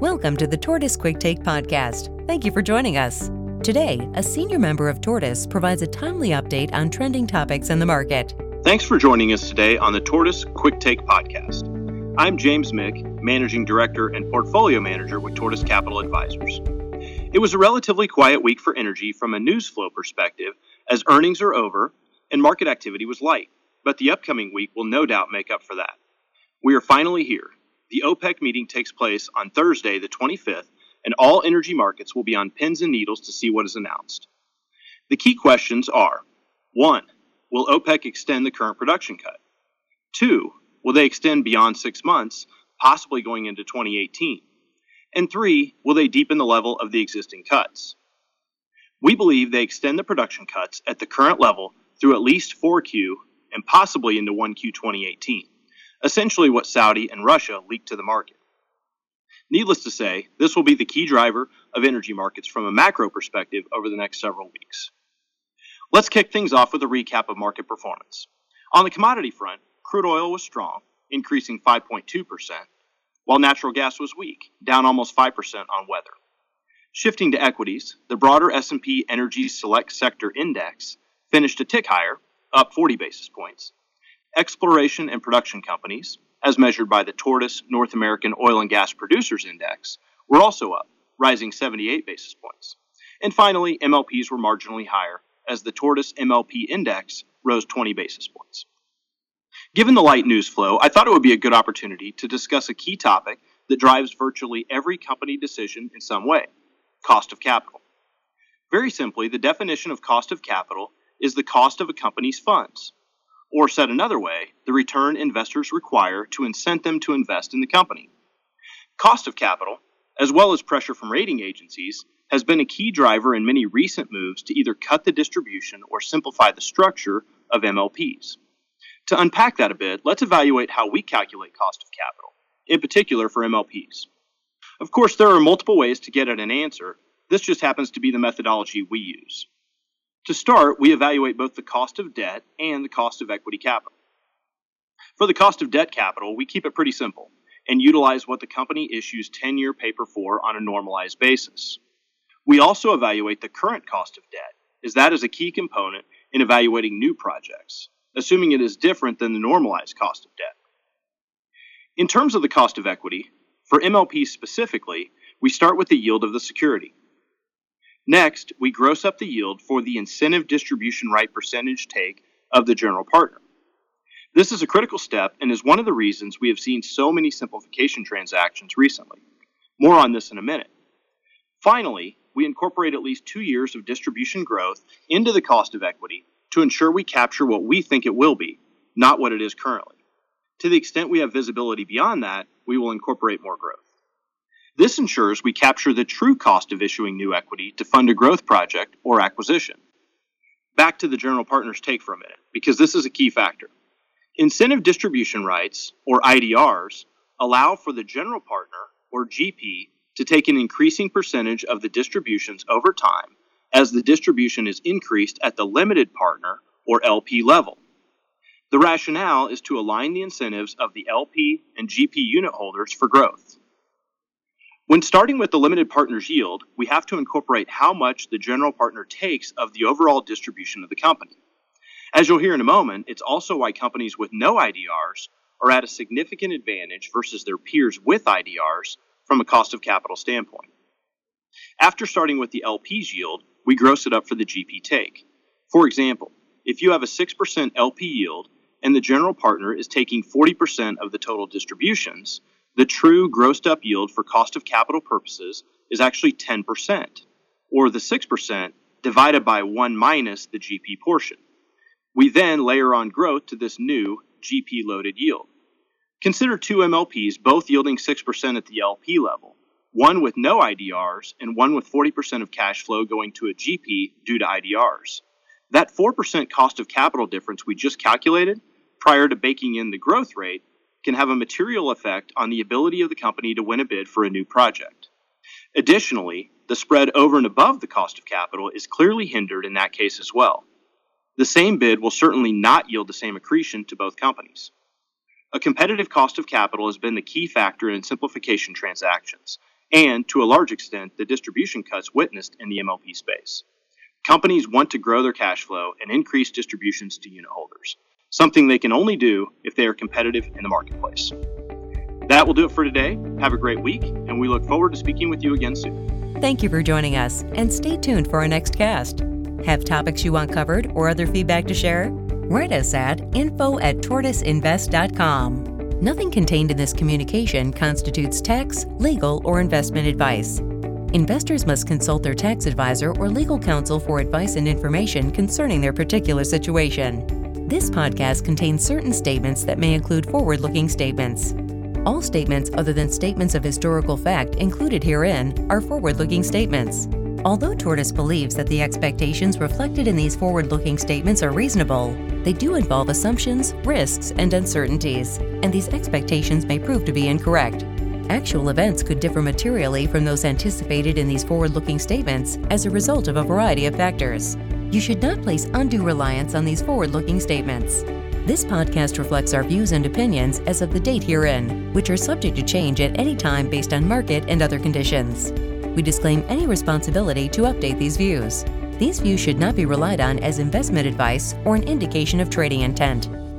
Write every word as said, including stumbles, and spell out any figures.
Welcome to the Tortoise Quick Take podcast. Thank you for joining us. Today, a senior member of Tortoise provides a timely update on trending topics in the market. Thanks for joining us today on the Tortoise Quick Take podcast. I'm James Mick, Managing Director and Portfolio Manager with Tortoise Capital Advisors. It was a relatively quiet week for energy from a news flow perspective, as earnings are over and market activity was light, but the upcoming week will no doubt make up for that. We are finally here. The OPEC meeting takes place on Thursday, the twenty-fifth, and all energy markets will be on pins and needles to see what is announced. The key questions are: one, will OPEC extend the current production cut? Two, will they extend beyond six months, possibly going into twenty eighteen? And three, will they deepen the level of the existing cuts? We believe they extend the production cuts at the current level through at least four Q and possibly into one Q twenty eighteen. Essentially what Saudi and Russia leaked to the market. Needless to say, this will be the key driver of energy markets from a macro perspective over the next several weeks. Let's kick things off with a recap of market performance. On the commodity front, crude oil was strong, increasing five point two percent, while natural gas was weak, down almost five percent on weather. Shifting to equities, the broader S and P Energy Select Sector Index finished a tick higher, up forty basis points. Exploration and production companies, as measured by the Tortoise North American Oil and Gas Producers Index, were also up, rising seventy-eight basis points. And finally, M L Ps were marginally higher, as the Tortoise M L P Index rose twenty basis points. Given the light news flow, I thought it would be a good opportunity to discuss a key topic that drives virtually every company decision in some way: cost of capital. Very simply, the definition of cost of capital is the cost of a company's funds. Or said another way, the return investors require to incent them to invest in the company. Cost of capital, as well as pressure from rating agencies, has been a key driver in many recent moves to either cut the distribution or simplify the structure of M L Ps. To unpack that a bit, let's evaluate how we calculate cost of capital, in particular for M L Ps. Of course, there are multiple ways to get at an answer. This just happens to be the methodology we use. To start, we evaluate both the cost of debt and the cost of equity capital. For the cost of debt capital, we keep it pretty simple and utilize what the company issues ten-year paper for on a normalized basis. We also evaluate the current cost of debt, as that is a key component in evaluating new projects, assuming it is different than the normalized cost of debt. In terms of the cost of equity, for M L Ps specifically, we start with the yield of the security. Next, we gross up the yield for the incentive distribution right percentage take of the general partner. This is a critical step and is one of the reasons we have seen so many simplification transactions recently. More on this in a minute. Finally, we incorporate at least two years of distribution growth into the cost of equity to ensure we capture what we think it will be, not what it is currently. To the extent we have visibility beyond that, we will incorporate more growth. This ensures we capture the true cost of issuing new equity to fund a growth project or acquisition. Back to the general partner's take for a minute, because this is a key factor. Incentive distribution rights, or I D Rs, allow for the general partner, or G P, to take an increasing percentage of the distributions over time as the distribution is increased at the limited partner, or L P, level. The rationale is to align the incentives of the L P and G P unit holders for growth. When starting with the limited partner's yield, we have to incorporate how much the general partner takes of the overall distribution of the company. As you'll hear in a moment, it's also why companies with no I D Rs are at a significant advantage versus their peers with I D Rs from a cost of capital standpoint. After starting with the L P's yield, we gross it up for the G P take. For example, if you have a six percent L P yield and the general partner is taking forty percent of the total distributions, the true grossed up yield for cost of capital purposes is actually ten percent, or the six percent divided by one minus the G P portion. We then layer on growth to this new G P loaded yield. Consider two M L Ps both yielding six percent at the L P level, one with no I D Rs and one with forty percent of cash flow going to a G P due to I D Rs. That four percent cost of capital difference we just calculated, prior to baking in the growth rate, can have a material effect on the ability of the company to win a bid for a new project. Additionally, the spread over and above the cost of capital is clearly hindered in that case as well. The same bid will certainly not yield the same accretion to both companies. A competitive cost of capital has been the key factor in simplification transactions, and, to a large extent, the distribution cuts witnessed in the M L P space. Companies want to grow their cash flow and increase distributions to unit holders, something they can only do if they are competitive in the marketplace. That will do it for today. Have a great week, and we look forward to speaking with you again soon. Thank you for joining us, and stay tuned for our next cast. Have topics you want covered or other feedback to share? Write us at info at tortoise invest dot com. Nothing contained in this communication constitutes tax, legal, or investment advice. Investors must consult their tax advisor or legal counsel for advice and information concerning their particular situation. This podcast contains certain statements that may include forward-looking statements. All statements other than statements of historical fact included herein are forward-looking statements. Although Tortoise believes that the expectations reflected in these forward-looking statements are reasonable, they do involve assumptions, risks, and uncertainties, and these expectations may prove to be incorrect. Actual events could differ materially from those anticipated in these forward-looking statements as a result of a variety of factors. You should not place undue reliance on these forward-looking statements. This podcast reflects our views and opinions as of the date herein, which are subject to change at any time based on market and other conditions. We disclaim any responsibility to update these views. These views should not be relied on as investment advice or an indication of trading intent.